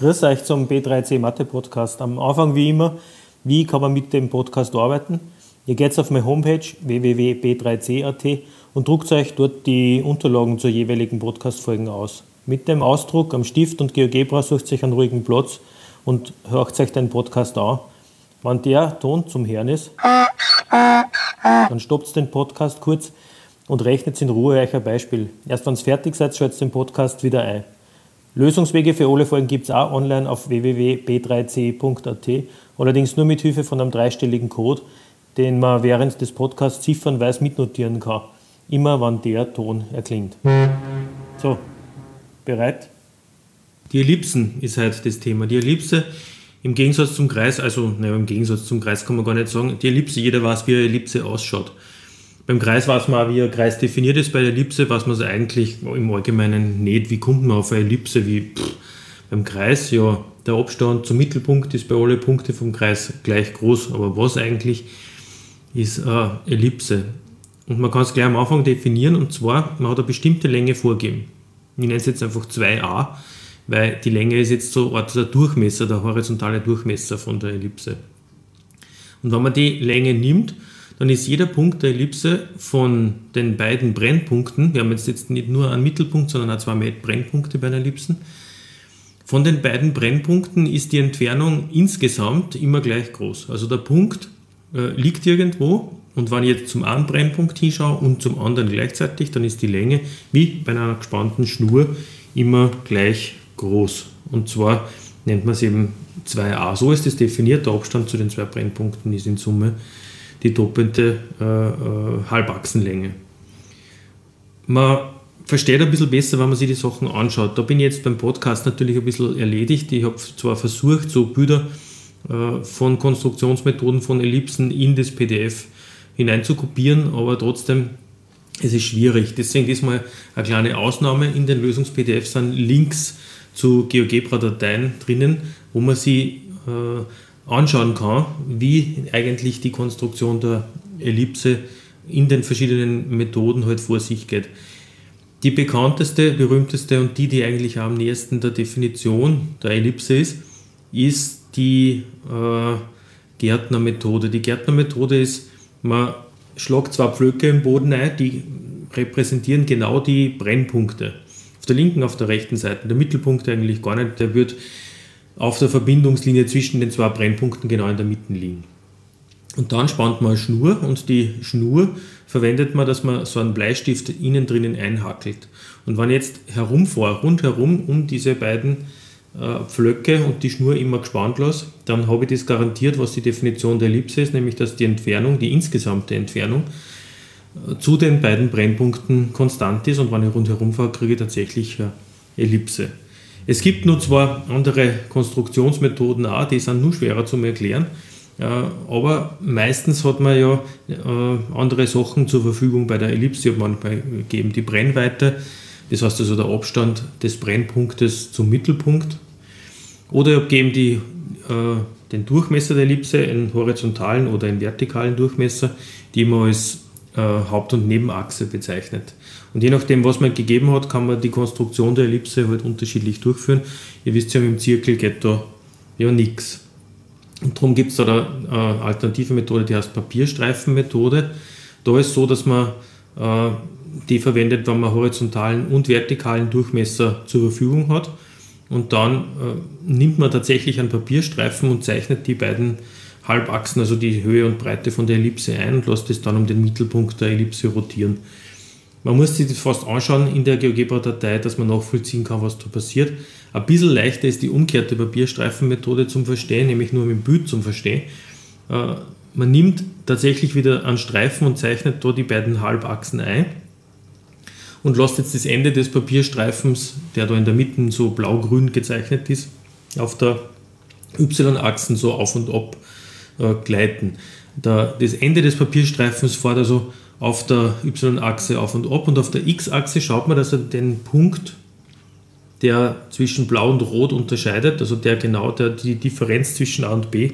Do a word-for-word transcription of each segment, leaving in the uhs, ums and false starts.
Grüß euch zum B drei C Mathe Podcast. Am Anfang wie immer, wie kann man mit dem Podcast arbeiten? Ihr geht auf meine Homepage w w w punkt b drei c punkt a t und druckt euch dort die Unterlagen zur jeweiligen Podcast-Folgen aus. Mit dem Ausdruck am Stift und GeoGebra sucht euch einen ruhigen Platz und hört euch den Podcast an. Wenn der Ton zum Hören ist, dann stoppt den Podcast kurz und rechnet in Ruhe euch ein Beispiel. Erst wenn ihr fertig seid, schaltet den Podcast wieder ein. Lösungswege für alle Folgen gibt es auch online auf w w w punkt b drei c punkt a t, allerdings nur mit Hilfe von einem dreistelligen Code, den man während des Podcasts ziffernweise mitnotieren kann, immer wenn der Ton erklingt. So, bereit? Die Ellipsen ist heute das Thema. Die Ellipse im Gegensatz zum Kreis, also naja, im Gegensatz zum Kreis kann man gar nicht sagen, die Ellipse, jeder weiß, wie eine Ellipse ausschaut. Beim Kreis weiß man auch, wie ein Kreis definiert ist. Bei der Ellipse weiß man es eigentlich im Allgemeinen nicht. Wie kommt man auf eine Ellipse? Wie pff, beim Kreis, ja, der Abstand zum Mittelpunkt ist bei allen Punkten vom Kreis gleich groß. Aber was eigentlich ist eine Ellipse? Und man kann es gleich am Anfang definieren, und zwar, man hat eine bestimmte Länge vorgegeben. Ich nenne es jetzt einfach zwei a, weil die Länge ist jetzt so der Durchmesser, der horizontale Durchmesser von der Ellipse. Und wenn man die Länge nimmt, dann ist jeder Punkt der Ellipse von den beiden Brennpunkten, wir haben jetzt, jetzt nicht nur einen Mittelpunkt, sondern auch zwei Brennpunkte bei den Ellipsen, von den beiden Brennpunkten ist die Entfernung insgesamt immer gleich groß. Also der Punkt äh, liegt irgendwo, und wenn ich jetzt zum einen Brennpunkt hinschaue und zum anderen gleichzeitig, dann ist die Länge wie bei einer gespannten Schnur immer gleich groß. Und zwar nennt man es eben zwei a. So ist es definiert, der Abstand zu den zwei Brennpunkten ist in Summe die doppelte äh, äh, Halbachsenlänge. Man versteht ein bisschen besser, wenn man sich die Sachen anschaut. Da bin ich jetzt beim Podcast natürlich ein bisschen erledigt. Ich habe zwar versucht, so Bilder äh, von Konstruktionsmethoden von Ellipsen in das P D F hinein zu kopieren, aber trotzdem, es ist schwierig. Deswegen diesmal eine kleine Ausnahme. In den Lösungs-P D F sind Links zu GeoGebra-Dateien drinnen, wo man sie äh, anschauen kann, wie eigentlich die Konstruktion der Ellipse in den verschiedenen Methoden halt vor sich geht. Die bekannteste, berühmteste und die, die eigentlich am nächsten der Definition der Ellipse ist, ist die äh, Gärtner-Methode. Die Gärtner-Methode ist, man schlägt zwei Pflöcke im Boden ein, die repräsentieren genau die Brennpunkte. Auf der linken, auf der rechten Seite. Der Mittelpunkt eigentlich gar nicht, der wird auf der Verbindungslinie zwischen den zwei Brennpunkten genau in der Mitte liegen. Und dann spannt man eine Schnur, und die Schnur verwendet man, dass man so einen Bleistift innen drinnen einhackelt. Und wenn ich jetzt herumfahre, rundherum um diese beiden äh, Pflöcke und die Schnur immer gespannt lasse, dann habe ich das garantiert, was die Definition der Ellipse ist, nämlich dass die Entfernung, die insgesamte Entfernung äh, zu den beiden Brennpunkten konstant ist, und wenn ich rundherum fahre, kriege ich tatsächlich eine Ellipse. Es gibt nur zwei andere Konstruktionsmethoden auch, die sind nur schwerer zu erklären, aber meistens hat man ja andere Sachen zur Verfügung bei der Ellipse. Ich habe manchmal gegeben die Brennweite, das heißt also der Abstand des Brennpunktes zum Mittelpunkt, oder ich habe gegeben die, den Durchmesser der Ellipse, einen horizontalen oder einen vertikalen Durchmesser, die man als Haupt- und Nebenachse bezeichnet. Und je nachdem, was man gegeben hat, kann man die Konstruktion der Ellipse halt unterschiedlich durchführen. Ihr wisst ja, mit dem Zirkel geht da ja nichts. Und darum gibt es da eine alternative Methode, die heißt Papierstreifenmethode. Da ist es so, dass man äh, die verwendet, wenn man horizontalen und vertikalen Durchmesser zur Verfügung hat. Und dann äh, nimmt man tatsächlich einen Papierstreifen und zeichnet die beiden Halbachsen, also die Höhe und Breite von der Ellipse ein, und lässt es dann um den Mittelpunkt der Ellipse rotieren. Man muss sich das fast anschauen in der GeoGebra-Datei, dass man nachvollziehen kann, was da passiert. Ein bisschen leichter ist die umgekehrte Papierstreifenmethode zum Verstehen, nämlich nur mit dem Bild zum Verstehen. Äh, man nimmt tatsächlich wieder einen Streifen und zeichnet da die beiden Halbachsen ein und lässt jetzt das Ende des Papierstreifens, der da in der Mitte so blau-grün gezeichnet ist, auf der Y-Achsen so auf und ab äh, gleiten. Der, das Ende des Papierstreifens fährt also auf der Y-Achse auf und ab, und auf der X-Achse schaut man, dass er den Punkt, der zwischen Blau und Rot unterscheidet, also der genau der, die Differenz zwischen A und B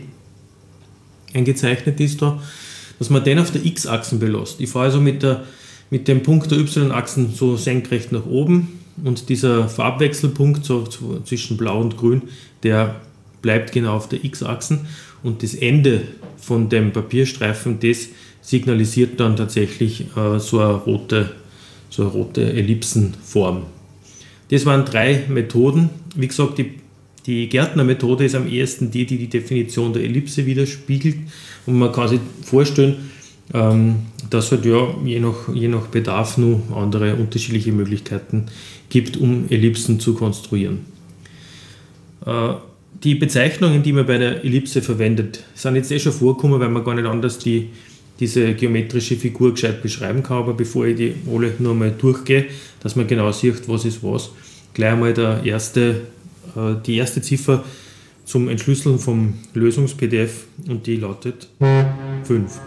eingezeichnet ist da, dass man den auf der X-Achse belässt. Ich fahre also mit, der, mit dem Punkt der Y-Achsen so senkrecht nach oben und dieser Farbwechselpunkt so zwischen Blau und Grün, der bleibt genau auf der X-Achse und das Ende von dem Papierstreifen, das signalisiert dann tatsächlich äh, so eine rote, so eine rote Ellipsenform. Das waren drei Methoden. Wie gesagt, die, die Gärtner-Methode ist am ehesten die, die die Definition der Ellipse widerspiegelt. Und man kann sich vorstellen, ähm, dass halt ja je nach, je nach Bedarf nur andere unterschiedliche Möglichkeiten gibt, um Ellipsen zu konstruieren. Äh, die Bezeichnungen, die man bei der Ellipse verwendet, sind jetzt eh schon vorgekommen, weil man gar nicht anders die diese geometrische Figur gescheit beschreiben kann, aber bevor ich die alle nur mal durchgehe, dass man genau sieht, was ist was, gleich einmal der erste, äh, die erste Ziffer zum Entschlüsseln vom Lösungs-P D F und die lautet fünf.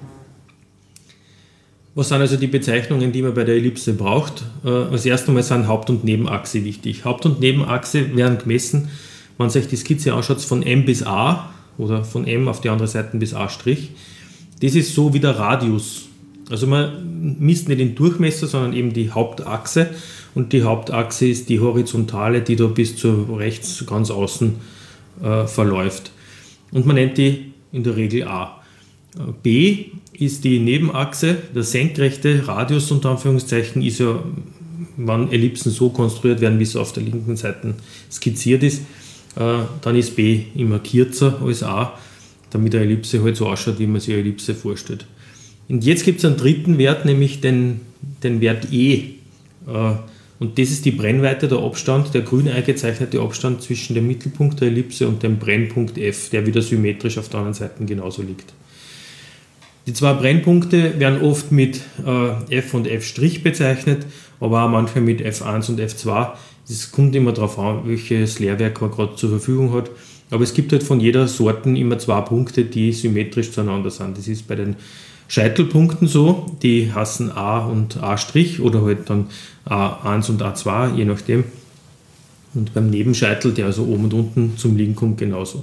Was sind also die Bezeichnungen, die man bei der Ellipse braucht? Äh, als erstes Mal sind Haupt- und Nebenachse wichtig. Haupt- und Nebenachse werden gemessen, wenn sich die Skizze anschaut, von M bis A oder von M auf die andere Seite bis A'. Das ist so wie der Radius. Also man misst nicht den Durchmesser, sondern eben die Hauptachse. Und die Hauptachse ist die horizontale, die da bis zu rechts ganz außen äh, verläuft. Und man nennt die in der Regel A. B ist die Nebenachse. Der senkrechte Radius unter Anführungszeichen ist ja, wenn Ellipsen so konstruiert werden, wie es auf der linken Seite skizziert ist, äh, dann ist B immer kürzer als A, damit eine Ellipse halt so ausschaut, wie man sich eine Ellipse vorstellt. Und jetzt gibt es einen dritten Wert, nämlich den, den Wert E. Und das ist die Brennweite, der Abstand, der grün eingezeichnete Abstand zwischen dem Mittelpunkt der Ellipse und dem Brennpunkt F, der wieder symmetrisch auf der anderen Seite genauso liegt. Die zwei Brennpunkte werden oft mit F und F' bezeichnet, aber auch manchmal mit F eins und F zwei. Es kommt immer darauf an, welches Lehrwerk man gerade zur Verfügung hat. Aber es gibt halt von jeder Sorte immer zwei Punkte, die symmetrisch zueinander sind. Das ist bei den Scheitelpunkten so, die heißen A und A' oder halt dann A eins und A zwei, je nachdem. Und beim Nebenscheitel, der also oben und unten zum Liegen kommt, genauso.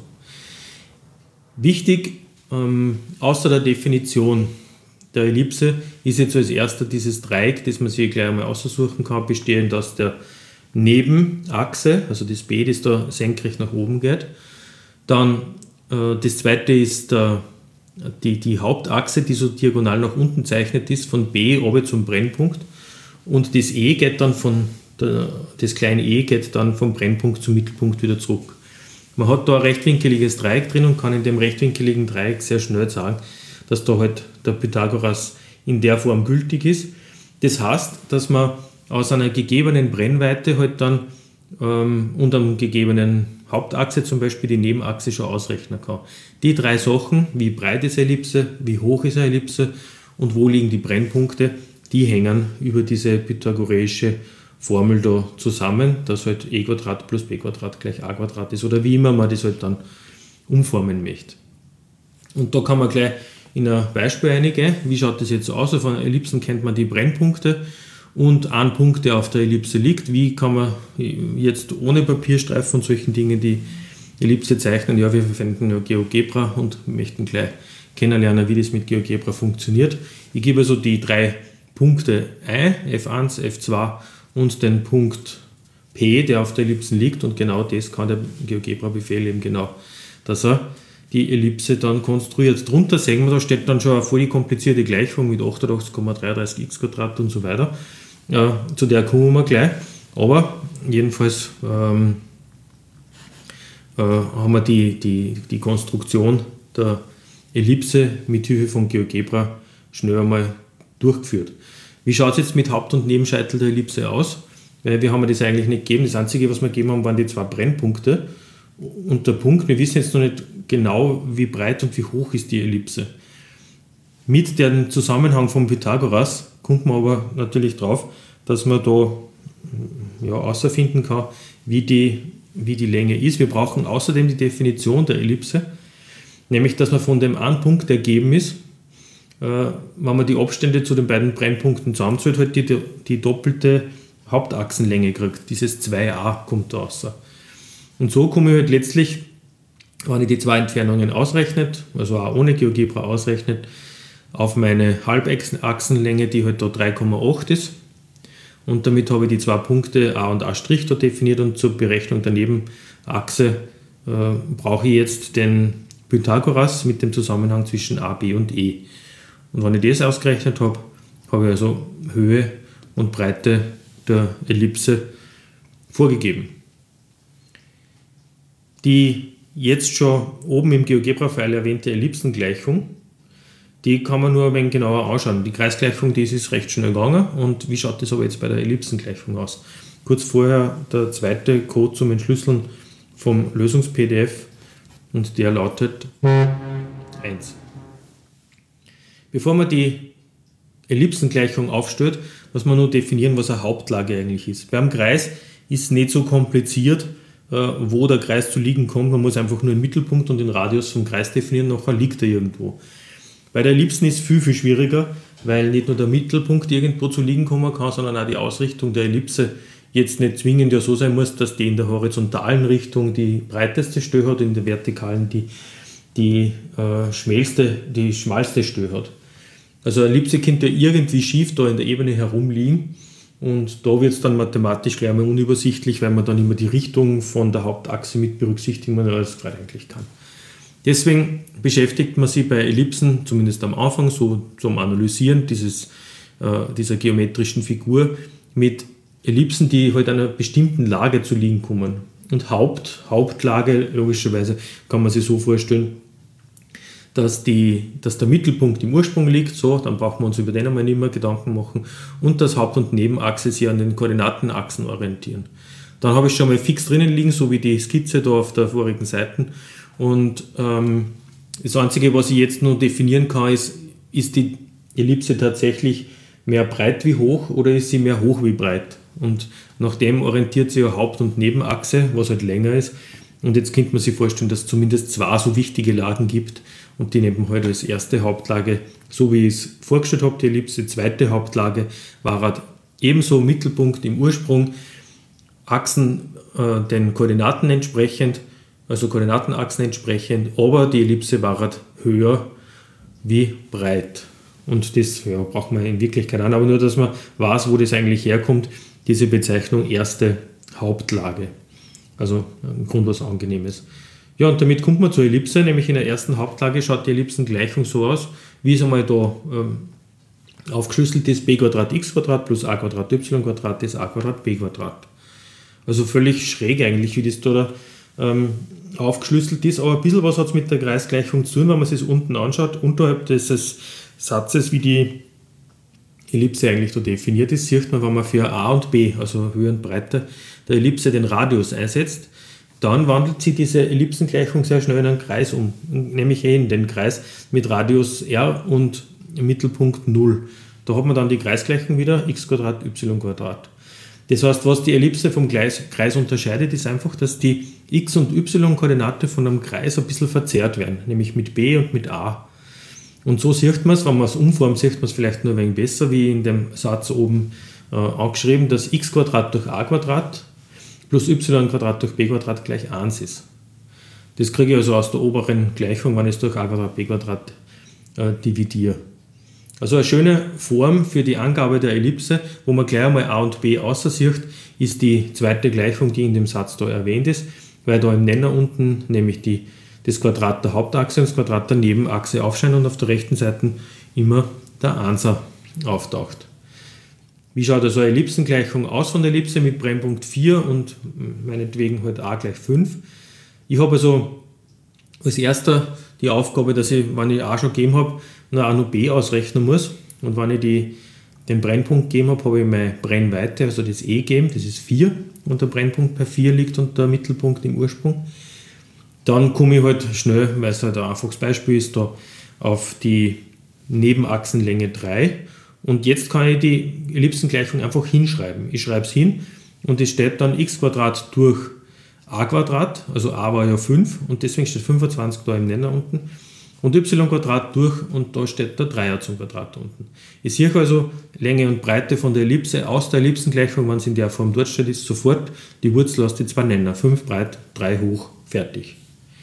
Wichtig, ähm, außer der Definition der Ellipse, ist jetzt als erster dieses Dreieck, das man sich gleich einmal aussuchen kann, bestehend aus der Nebenachse, also das B, das da senkrecht nach oben geht. Dann äh, das zweite ist äh, die, die Hauptachse, die so diagonal nach unten zeichnet ist, von B runter zum Brennpunkt. Und das E geht dann von, der, das kleine E geht dann vom Brennpunkt zum Mittelpunkt wieder zurück. Man hat da ein rechtwinkeliges Dreieck drin und kann in dem rechtwinkeligen Dreieck sehr schnell sagen, dass da halt der Pythagoras in der Form gültig ist. Das heißt, dass man aus einer gegebenen Brennweite halt dann ähm, und einem gegebenen Hauptachse zum Beispiel die Nebenachse schon ausrechnen kann. Die drei Sachen, wie breit ist eine Ellipse, wie hoch ist eine Ellipse und wo liegen die Brennpunkte, die hängen über diese pythagoreische Formel da zusammen, dass halt e Quadrat plus b Quadrat gleich a Quadrat ist oder wie immer man das halt dann umformen möchte. Und da kann man gleich in ein Beispiel eingehen. Wie schaut das jetzt aus? Auf einer Ellipsen kennt man die Brennpunkte und ein Punkt, der auf der Ellipse liegt. Wie kann man jetzt ohne Papierstreifen und solchen Dingen die Ellipse zeichnen? Ja, wir verwenden ja GeoGebra und möchten gleich kennenlernen, wie das mit GeoGebra funktioniert. Ich gebe also die drei Punkte ein, F eins, F zwei und den Punkt P, der auf der Ellipse liegt, und genau das kann der GeoGebra-Befehl eben genau, dass er die Ellipse dann konstruiert. Drunter sehen wir, da steht dann schon eine voll komplizierte Gleichung mit achtundachtzig Komma dreiunddreißig x Quadrat und so weiter. Äh, zu der kommen wir gleich. Aber jedenfalls ähm, äh, haben wir die, die, die Konstruktion der Ellipse mit Hilfe von GeoGebra schnell einmal durchgeführt. Wie schaut es jetzt mit Haupt- und Nebenscheitel der Ellipse aus? Weil wir haben ja das eigentlich nicht gegeben. Das Einzige, was wir gegeben haben, waren die zwei Brennpunkte. Und der Punkt, wir wissen jetzt noch nicht genau, wie breit und wie hoch ist die Ellipse. Mit dem Zusammenhang von Pythagoras kommt man aber natürlich drauf, dass man da ja, herausfinden kann, wie die, wie die Länge ist. Wir brauchen außerdem die Definition der Ellipse, nämlich dass man von dem einen Punkt, der gegeben ist, äh, wenn man die Abstände zu den beiden Brennpunkten zusammenzählt, halt die, die doppelte Hauptachsenlänge kriegt. Dieses zwei a kommt da raus. Und so komme ich halt letztlich, wenn ich die zwei Entfernungen ausrechnet, also auch ohne GeoGebra ausrechnet, auf meine Halbachsenlänge, die halt da drei Komma acht ist. und damit habe ich die zwei Punkte A und A' dort definiert und zur Berechnung der Nebenachse äh, brauche ich jetzt den Pythagoras mit dem Zusammenhang zwischen A, B und E. Und wenn ich das ausgerechnet habe, habe ich also Höhe und Breite der Ellipse vorgegeben. Die jetzt schon oben im GeoGebra-File erwähnte Ellipsengleichung, die kann man nur ein wenig genauer anschauen. Die Kreisgleichung, die ist recht schnell gegangen. Und wie schaut das aber jetzt bei der Ellipsengleichung aus? Kurz vorher der zweite Code zum Entschlüsseln vom Lösungs-P D F und der lautet eins. Bevor man die Ellipsengleichung aufstellt, muss man nur definieren, was eine Hauptlage eigentlich ist. Beim Kreis ist es nicht so kompliziert, wo der Kreis zu liegen kommt. Man muss einfach nur den Mittelpunkt und den Radius vom Kreis definieren, nachher liegt er irgendwo. Bei der Ellipsen ist es viel, viel schwieriger, weil nicht nur der Mittelpunkt irgendwo zu liegen kommen kann, sondern auch die Ausrichtung der Ellipse jetzt nicht zwingend ja so sein muss, dass die in der horizontalen Richtung die breiteste Stelle hat, in der vertikalen die, die, äh, schmälste, die schmalste Stelle hat. Also eine Ellipse könnte ja irgendwie schief da in der Ebene herumliegen und da wird es dann mathematisch gleich einmal unübersichtlich, weil man dann immer die Richtung von der Hauptachse mit berücksichtigen, man alles gerade eigentlich kann. Deswegen beschäftigt man sich bei Ellipsen, zumindest am Anfang, so zum Analysieren dieses, äh, dieser geometrischen Figur, mit Ellipsen, die halt einer bestimmten Lage zu liegen kommen. Und Haupt, Hauptlage, logischerweise, kann man sich so vorstellen, dass, die, dass der Mittelpunkt im Ursprung liegt, so, dann brauchen wir uns über den einmal nicht mehr Gedanken machen, und dass Haupt- und Nebenachse sich an den Koordinatenachsen orientieren. Dann habe ich schon mal fix drinnen liegen, so wie die Skizze da auf der vorigen Seite. Und ähm, das Einzige, was ich jetzt nur definieren kann, ist, ist die Ellipse tatsächlich mehr breit wie hoch oder ist sie mehr hoch wie breit? Und nach dem orientiert sie ja Haupt- und Nebenachse, was halt länger ist. Und jetzt könnte man sich vorstellen, dass es zumindest zwei so wichtige Lagen gibt und die nehmen halt als erste Hauptlage, so wie ich es vorgestellt habe, die Ellipse. Zweite Hauptlage war halt ebenso Mittelpunkt im Ursprung, Achsen äh, den Koordinaten entsprechend, also Koordinatenachsen entsprechend, aber die Ellipse war halt höher wie breit. Und das ja, braucht man in Wirklichkeit an, aber nur, dass man weiß, wo das eigentlich herkommt, diese Bezeichnung erste Hauptlage. Also im Grunde was Angenehmes. Ja, und damit kommt man zur Ellipse, nämlich in der ersten Hauptlage schaut die Ellipsengleichung so aus, wie es einmal da ähm, aufgeschlüsselt ist, b Quadrat x Quadrat plus a Quadrat y Quadrat ist a Quadrat b Quadrat. Also völlig schräg eigentlich, wie das da ähm, aufgeschlüsselt ist, aber ein bisschen was hat es mit der Kreisgleichung zu tun, wenn man sich das unten anschaut, unterhalb dieses Satzes, wie die Ellipse eigentlich da definiert ist, sieht man, wenn man für a und b, also Höhe und Breite der Ellipse, den Radius einsetzt, dann wandelt sich diese Ellipsengleichung sehr schnell in einen Kreis um, nämlich eh in den Kreis mit Radius r und Mittelpunkt null. Da hat man dann die Kreisgleichung wieder, x Quadrat y Quadrat. Das heißt, was die Ellipse vom Kreis unterscheidet, ist einfach, dass die x- und y-Koordinate von einem Kreis ein bisschen verzerrt werden, nämlich mit b und mit a. Und so sieht man es, wenn man es umformt, sieht man es vielleicht nur ein wenig besser, wie in dem Satz oben äh, angeschrieben, dass x Quadrat durch a Quadrat plus y Quadrat durch b Quadrat gleich eins ist. Das kriege ich also aus der oberen Gleichung, wenn ich es durch a Quadrat b Quadrat äh, dividiere. Also eine schöne Form für die Angabe der Ellipse, wo man gleich einmal a und b außer sieht, ist die zweite Gleichung, die in dem Satz da erwähnt ist, weil da im Nenner unten nämlich die, das Quadrat der Hauptachse und das Quadrat der Nebenachse aufscheint und auf der rechten Seite immer der Einser auftaucht. Wie schaut also eine Ellipsengleichung aus von der Ellipse mit Brennpunkt vier und meinetwegen halt a gleich fünf? Ich habe also als erster die Aufgabe, dass ich, wenn ich a schon gegeben habe, noch a noch b ausrechnen muss. Und wenn ich die, den Brennpunkt gegeben habe, habe ich meine Brennweite, also das e gegeben, das ist vier und der Brennpunkt bei vier liegt und der Mittelpunkt im Ursprung. Dann komme ich halt schnell, weil es halt ein einfaches Beispiel ist, da auf die Nebenachsenlänge drei. Und jetzt kann ich die Ellipsengleichung einfach hinschreiben. Ich schreibe es hin und es steht dann x Quadrat durch a Quadrat, also a war ja fünf und deswegen steht fünfundzwanzig da im Nenner unten. Und y Quadrat durch und da steht der Dreier zum Quadrat unten. Ich sehe also Länge und Breite von der Ellipse aus der Ellipsengleichung, wenn es in der Form dort steht, ist sofort die Wurzel aus den zwei Nenner. fünf breit, drei hoch, fertig.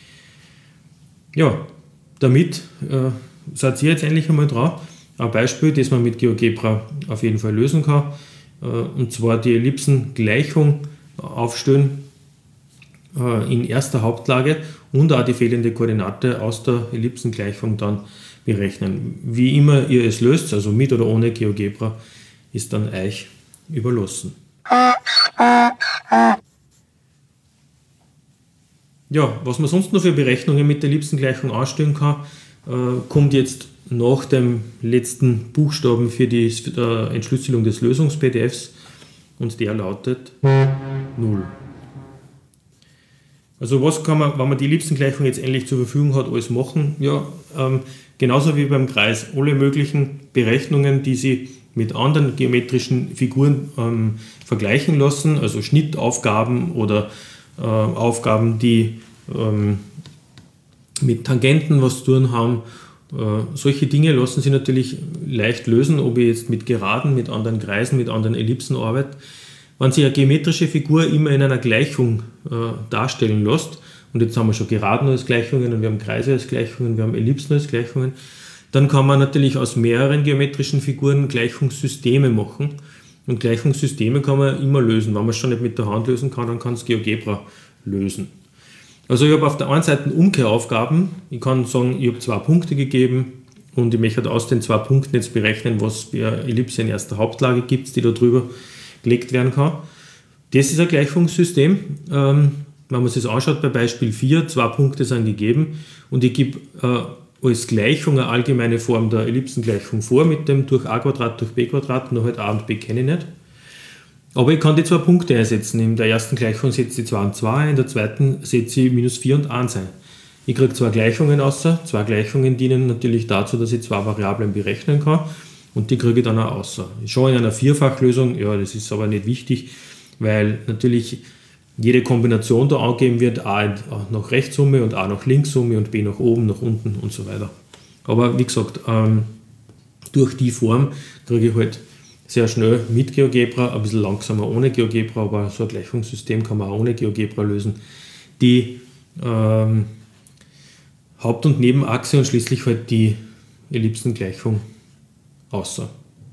Ja, damit äh, seid ihr jetzt endlich einmal dran. Ein Beispiel, das man mit GeoGebra auf jeden Fall lösen kann. und zwar die Ellipsengleichung aufstellen in erster Hauptlage und auch die fehlende Koordinate aus der Ellipsengleichung dann berechnen. Wie immer ihr es löst, also mit oder ohne GeoGebra, ist dann euch überlassen. Ja, was man sonst noch für Berechnungen mit der Ellipsengleichung anstellen kann, äh, kommt jetzt nach dem letzten Buchstaben für die äh, Entschlüsselung des Lösungs-P D Fs und der lautet null. Also was kann man, wenn man die Ellipsengleichung jetzt endlich zur Verfügung hat, alles machen? Ja, ähm, genauso wie beim Kreis. Alle möglichen Berechnungen, die Sie mit anderen geometrischen Figuren ähm, vergleichen lassen, also Schnittaufgaben oder äh, Aufgaben, die ähm, mit Tangenten was zu tun haben. Äh, solche Dinge lassen sich natürlich leicht lösen, ob ich jetzt mit Geraden, mit anderen Kreisen, mit anderen Ellipsen arbeite. Wenn sich eine geometrische Figur immer in einer Gleichung äh, darstellen lässt, und jetzt haben wir schon Geraden als Gleichungen und wir haben Kreise als Gleichungen, wir haben Ellipsen als Gleichungen, dann kann man natürlich aus mehreren geometrischen Figuren Gleichungssysteme machen. Und Gleichungssysteme kann man immer lösen. Wenn man es schon nicht mit der Hand lösen kann, dann kann es GeoGebra lösen. Also ich habe auf der einen Seite Umkehraufgaben. Ich kann sagen, ich habe zwei Punkte gegeben und ich möchte aus den zwei Punkten jetzt berechnen, was für eine Ellipse in erster Hauptlage gibt, die da drüber gelegt werden kann. Das ist ein Gleichungssystem. Ähm, wenn man sich das anschaut bei Beispiel vier, zwei Punkte sind gegeben und ich gebe äh, als Gleichung eine allgemeine Form der Ellipsengleichung vor mit dem durch a Quadrat durch b Quadrat, nur halt a und b kenne ich nicht. Aber ich kann die zwei Punkte einsetzen. In der ersten Gleichung setze ich zwei und zwei, in der zweiten setze ich minus vier und eins ein. Ich kriege zwei Gleichungen raus. Zwei Gleichungen dienen natürlich dazu, dass ich zwei Variablen berechnen kann und die kriege ich dann auch raus. Schon in einer Vierfachlösung, ja, das ist aber nicht wichtig, weil natürlich jede Kombination da angegeben wird, a nach Rechtssumme und a nach Linkssumme und b nach oben, nach unten und so weiter. Aber wie gesagt, ähm, durch die Form kriege ich halt sehr schnell mit GeoGebra, ein bisschen langsamer ohne GeoGebra, aber so ein Gleichungssystem kann man auch ohne GeoGebra lösen, die ähm, Haupt- und Nebenachse und schließlich halt die Ellipsengleichung außer.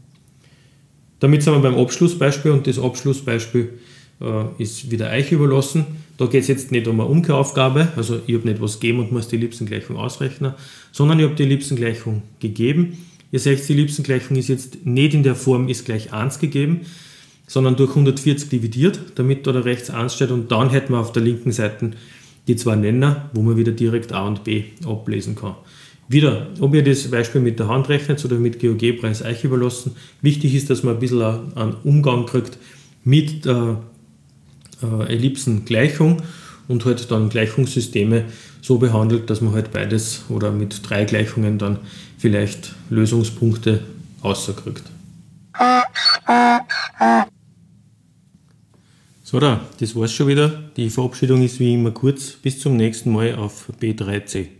Damit sind wir beim Abschlussbeispiel und das Abschlussbeispiel äh, ist wieder euch überlassen. Da geht es jetzt nicht um eine Umkehraufgabe, also ich habe nicht was gegeben und muss die Ellipsengleichung ausrechnen, sondern ich habe die Ellipsengleichung gegeben. Ihr seht, die Ellipsengleichung ist jetzt nicht in der Form ist gleich eins gegeben, sondern durch hundertvierzig dividiert, damit da rechts eins steht und dann hätten wir auf der linken Seite die zwei Nenner, wo man wieder direkt a und b ablesen kann. Wieder, ob ihr das Beispiel mit der Hand rechnet oder mit GeoGebra ist euch überlassen. Wichtig ist, dass man ein bisschen einen Umgang kriegt mit der äh, Ellipsengleichung und halt dann Gleichungssysteme so behandelt, dass man halt beides oder mit drei Gleichungen dann vielleicht Lösungspunkte außerkriegt. So, da, das war's schon wieder. Die Verabschiedung ist wie immer kurz. Bis zum nächsten Mal auf B drei C.